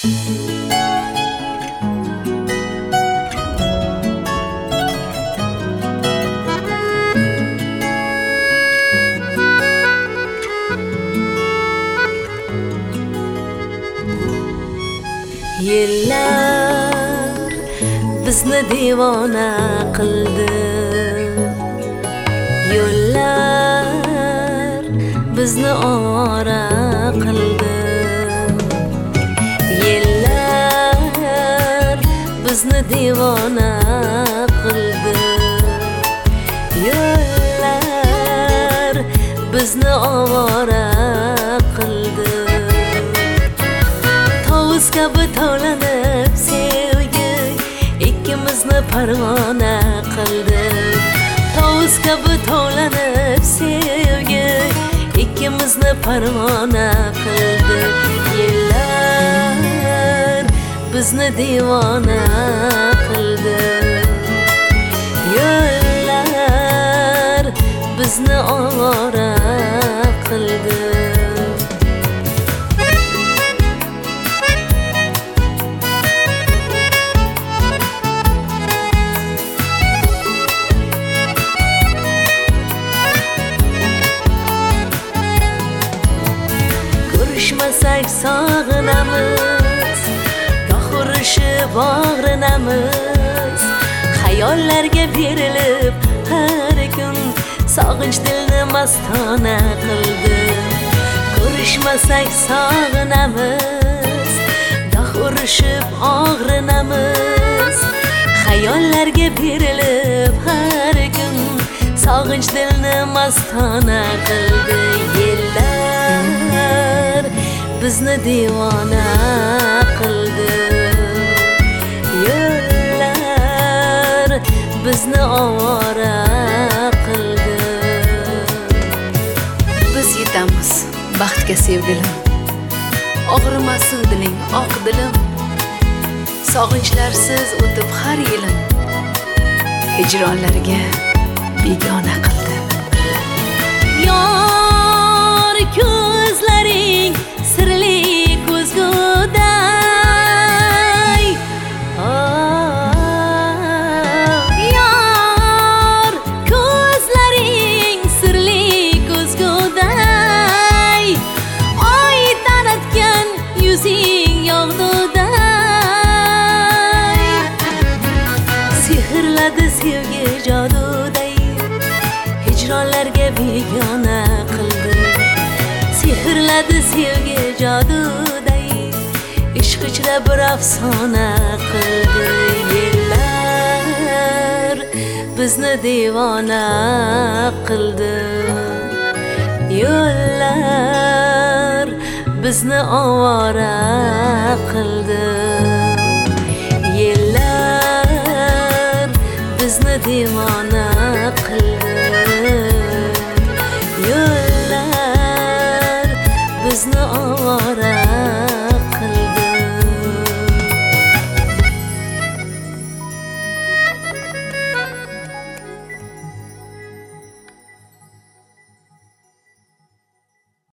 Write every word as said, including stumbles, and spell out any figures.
Yillar bizni divona qildi, yo'llar bizni ovora qildi. Yillar bizni divona qildi, yo'llar bizni ovora qildi. Tovus kabi tovlanib sevgi ikkimizni parvona qildi. Tovus kabi tovlanib sevgi ikkimizni parvona qildi. Yillar bizni divona qildi, yo'llar bizni ovora qildi. Ko'rishmasak sog'inamiz, goh urishib og'rinamiz. Xayollarga berilib har kun sog'inch dilni mastona qildi. Ko'rishmasak sog'inamiz, goh urishib og'rinamiz. Xayollarga berilib har kun sog'inch dilni mastona qildi. Yillar bizni divona qildi, yo'llar bizni ovora qildi. Biz yetamiz baxtga sevgilim, og'rimasin diling oq dilim. Sog'inchlarsiz o'tib har yilim, hijronlarga begona qildi. Yor ko'zlaring sirli ko'zguday, yor ko'zlaring sirli ko'zguday, oy tanatgan yuzing yog'duday. Sehrladi sevgi joduday, hijronlarga begona qildi. Sehrladi sevgi joduday, ishq ichra bir afsona qildi. Yillar bizni divona qildi, yo'llar bizni ovora qildi. Yillar bizni divona